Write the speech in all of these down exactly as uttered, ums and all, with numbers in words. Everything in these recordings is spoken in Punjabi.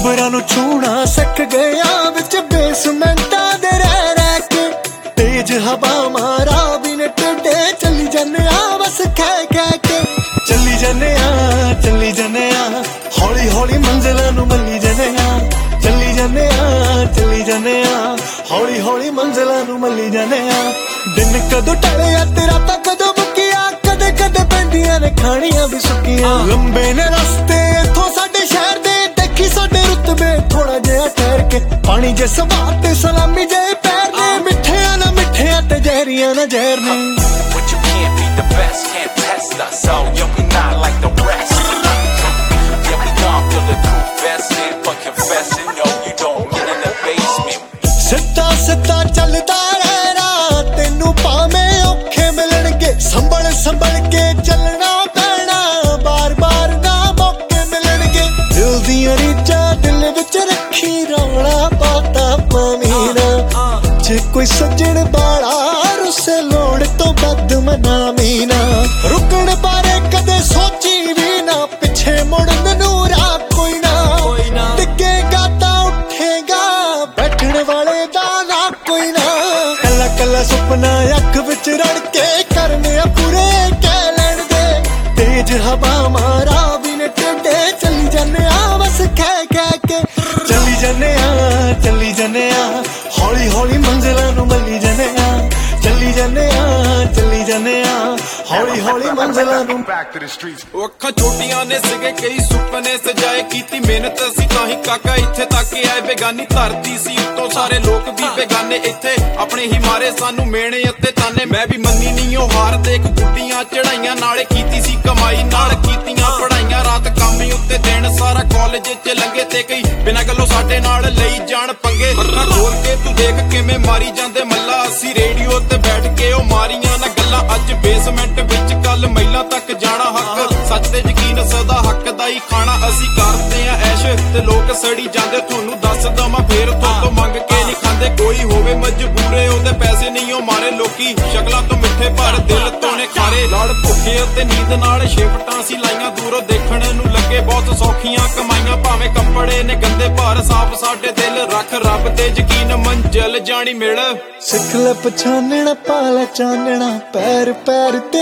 ਅੰਬਰਾਂ ਨੂੰ ਛੂਣਾ ਸਿੱਖ ਗਿਆ ਵਿੱਚ ਬੇਸਮੈਂਟਾਂ ਦੇ ਰਹਿ ਰਹਿ ਕੇ। ਤੇਜ਼ ਹਵਾ ਮਾਰਾ ਵੀ ਨੇ ਟੇਡੇ ਚੱਲੀ ਜਾਂਦੇ ਆ ਬਸ ਕਹਿ ਕਹਿ ਕੇ। ਚੱਲੀ ਜਾਂਦੇ ਆ ਚੱਲੀ ਜਾਂਦੇ ਆ ਹੌਲੀ ਹੌਲੀ ਮੰਜ਼ਿਲਾਂ ਨੂੰ ਮੱਲੀ ਜਾਂਦੇ ਆ। ਚੱਲੀ ਜਾਂਦੇ ਆ ਚੱਲੀ ਜਾਂਦੇ ਆ ਹੌਲੀ ਹੌਲੀ ਮੰਜ਼ਿਲਾਂ ਨੂੰ ਮੱਲੀ ਜਾਂਦੇ ਆ। ਦਿਨ ਕਦੋਂ ਟਲਿਆ ਤੇ ਰਾਤਾਂ ਕਦੋਂ ਮੁੱਕੀਆਂ, ਕਦੇ ਕਦੇ ਪੈਂਦੀਆਂ ਨੇ ਖਾਣੀਆਂ ਵੀ ਸੁੱਕੀਆਂ। ਲੰਬੇ ਨੇ ਰਸਤੇ ਇੱਥੋਂ ਸਾਡੇ ਸ਼ਹਿਰ ਦੇ, ਦੇਖੀ ਸਾਡੇ ਰੁਤਬੇ ਥੋੜਾ ਜਿਹਾ ਠਹਿਰ ਕੇ। ਪਾਣੀ ਜੇ ਸਵਾਦ ਤੇ ਸਲਾਮੀ ਜੇ ਪੈਰ ਨੇ, ਮਿੱਠਿਆਂ ਨਾ ਮਿੱਠਿਆਂ ਤੇ ਜ਼ਹਿਰੀਆਂ ਨਾ ਜ਼ਹਿਰ ਨੇ। ਸਿੱਧਾ ਸਿੱਧਾ ਚੱਲਦਾ ਰਹਿਣਾ ਤੈਨੂੰ ਭਾਵੇਂ ਔਖੇ ਮਿਲਣਗੇ, ਸੰਭਲ ਸੰਭਲ ਕੇ ਚੱਲਣਾ ਪੈਣਾ, ਬਾਰ ਬਾਰ ਨਾ ਮੌਕੇ ਮਿਲਣਗੇ। ਦਿਲ ਦੀਆਂ ਰੀਝਾਂ ਦਿਲ ਵਿੱਚ ਰੱਖੀ, ਰੌਲਾ ਪਾਤਾ ਪਾਵੀਂ ਨਾ। ਜੇ ਕੋਈ ਸੱਜਣ ਬਾਲਾ ਰੁੱਸੇ ਲੋੜ ਤੋਂ ਵੱਧ ਮਨਾਵੀਂ ਨਾ। ਰੁਕਣ ਬਾਰੇ ਕਦੇ ਸੋਚੀ ਵੀ ਨਾ, ਪਿੱਛੇ ਮੁੜਨ ਨੂੰ ਰਾਹ ਕੋਈ ਨਾ। ਡਿੱਗੇਗਾ ਤਾਂ ਉੱਠੇਗਾ, ਬੈਠਣ ਵਾਲੇ ਦਾ ਨਾ ਕੋਈ ਨਾ। ਕੱਲਾ ਕੱਲਾ ਸੁਪਨਾ ਅੱਖ ਵਿੱਚ ਰੜ ਕੇ ਕਰਨੇ ਪੂਰੇ ਕਹਿ ਲੈਣ ਦੇ। ਤੇਜ਼ ਹਵਾ ਮਾਰਾ ਵੀ ਨੇ ਟੇਡੇ ਚੱਲੀ ਜਾਂਦੇ ਆ ਬਸ ਕਹਿ ਕਹਿ ਕੇ। ਚੱਲੀ ਜਾਂਦੇ ਆ ਚੱਲੀ ਜਾਂਦੇ ਆ ਹੌਲੀ ਹੌਲੀ ਮੰਜ਼ਿਲਾਂ ਨੂੰ ਮੱਲੀ ਜਾਂਦੇ ਆ। ਚੱਲੀ ਜਾਂਦੇ ਆ ਚੱਲੀ ਜਾਂਦੇ ਆ ਹੌਲੀ ਹੌਲੀ ਮੰਜ਼ਿਲਾਂ ਨੂੰ। ਉਹ ਅੱਖਾਂ ਛੋਟੀਆਂ ਨੇ ਸੀਗੇ ਕਈ ਸੁਪਨੇ ਸਜਾਏ, ਕੀਤੀ ਮਿਹਨਤ ਅਸੀਂ ਤਾਂ ਹੀ ਕਾਕਾ ਇੱਥੇ ਤੱਕ ਆਏ। ਬੇਗਾਨੀ ਧਰਤੀ ਸੀ ਉੱਤੋਂ ਸਾਰੇ ਲੋਕ ਵੀ ਬੇਗਾਨੇ, ਇੱਥੇ ਆਪਣੇ ਹੀ ਮਾਰੇ ਸਾਨੂੰ ਮੇਣੇ ਅਤੇ ਤਾਨੇ। ਮੈਂ ਵੀ ਮੰਨੀ ਨਹੀਂ ਉਹ ਹਾਰ, ਦੇਖ ਗੁੱਡੀਆਂ ਚੜਾਈਆਂ ਨਾਲੇ ਕੀਤੀ ਸੀ ਕਮਾਈ, ਨਾਲ ਕੀਤੀਆਂ ਪੜਾਈਆਂ। ਰਾਤ ਕੰਮ ਉੱਤੇ ਦਿਨ ਸਾਰਾ ਕਾਲਜ ਚ ਲੰਘੇ, ਤੇ ਕਈ ਬਿਨਾਂ ਗੱਲੋਂ ਸਾਡੇ ਨਾਲ ਲਈ ਜਾਣ ਪੰਗੇ। ਅੱਖਾਂ ਖੋਲ ਕੇ ਤੂੰ ਦੇਖ ਕਿਵੇਂ ਮਾਰੀ ਜਾਂਦੇ ਮੱਲਾ, ਅਸੀਂ ਰੇਡੀਓ ਤੇ ਬੈਠ ਕੇ ਉਹ ਮਾਰੀਆਂ ਨਾ ਗੱਲਾਂ। ਅੱਜ ਬੇਸਮੈਂਟ ਵਿੱਚ ਕੱਲ ਮਹਿਲਾਂ ਤੱਕ ਜਾਣਾ ਹੱਕ, ਸੱਚ ਤੇ ਯਕੀਨ ਸਦਾ ਹੱਕ ਦਾ ਹੀ ਖਾਣਾ। ਅਸੀਂ ਕਰਦੇ ਆ ਐਸ਼ ਤੇ ਲੋਕ ਸੜੀ ਜਾਂਦੇ, ਤੁਹਾਨੂੰ ਦੱਸ ਦਵਾਂ ਫੇਰ ਤੋਂ ਮੰਗ ਕੇ ਨਹੀਂ ਖਾਂਦੇ। ਕੋਈ ਹੋਵੇ ਮਜਬੂਰੇ ਉਹਦੇ ਪੈਸੇ ਨਹੀਂ ਉਹ ਮਾਰੇ, ਲੋਕੀ ਸ਼ਕਲਾਂ ਤੋਂ ਮਿੱਠੇ ਪਰ ਦਿਲ ਤੋਂ ਨੇ ਖਾਰੇ। ਲੜ ਭੁੱਖੇ ਅਤੇ ਨੀਂਦ ਨਾਲ ਸ਼ਿਫਟਾਂ ਸੀ ਲਾਈਆਂ, ਦੂਰੋਂ ਦੇਖਣ ਨੂੰ ਲੱਗੇ ਬਹੁਤ ਸੌਖੀਆਂ ਕਮਾਈਆਂ। ਭਾਵੇਂ ਕੱਪੜੇ ਨੇ ਗੰਦੇ ਪਰ ਸਾਫ਼ ਸਾਡੇ ਦਿਲ, ਰੱਖ ਰੱਬ ਤੇ ਯਕੀਨ ਮੰਜ਼ਿਲ ਜਾਣੀ ਮਿਲ। ਸਿੱਖ ਲੈ ਪਛਾਨਣਾ ਪਾਲਾ ਚਾਨਣਾ ਪੈਰ ਪੈਰ ਤੇ,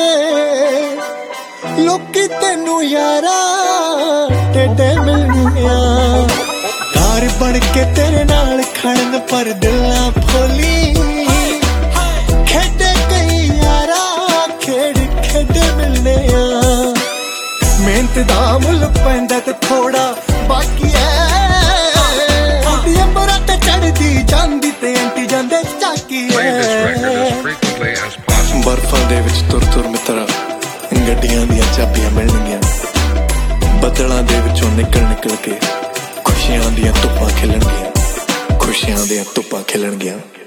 ਲੋਕੀ ਤੈਨੂੰ ਯਾਰਾ ਟੇਡੇ ਮਿਲਣੀਆਂ। ਯਾਰ ਬਣ ਕੇ ਤੇਰੇ ਨਾਲ ਖੜਨ ਪਰ ਦਿਲਾਂ ਫੋਲੀ, ਖੇਡੇ ਕਈ ਯਾਰਾ ਖੇਡ ਖੇਡੇ ਮਿਲਨੇ ਆ। ਮਿਹਨਤ ਦਾ ਮੁੱਲ ਪੈਂਦਾ ਤੇ ਥੋੜਾ ਬਾਕੀ ਐ, ਉਹਦੀ ਅੰਬਰਾਂ ਤੇ ਚੜਦੀ ਜਾਂਦੀ ਤੇ ਐਂਟੀ ਜਾਂਦੇ ਝਾਕੀ ਐ। ਬਰਫਾਂ ਦੇ ਵਿੱਚ ਤੁਰ ਤੁਰ ਮਿੱਤਰਾ ਗੱਡੀਆਂ ਦੀਆਂ ਚਾਬੀਆਂ ਮਿਲਣਗੀਆਂ, ਬੱਦਲਾਂ ਦੇ ਵਿੱਚੋਂ ਨਿਕਲ ਨਿਕਲ ਕੇ ਖੁਸ਼ੀਆਂ ਦੀਆਂ ਧੁੱਪਾਂ ਖਿਲਣਗੀਆਂ, ਖੁਸ਼ੀਆਂ ਦੀਆਂ ਧੁੱਪਾਂ ਖਿਲਣਗੀਆਂ।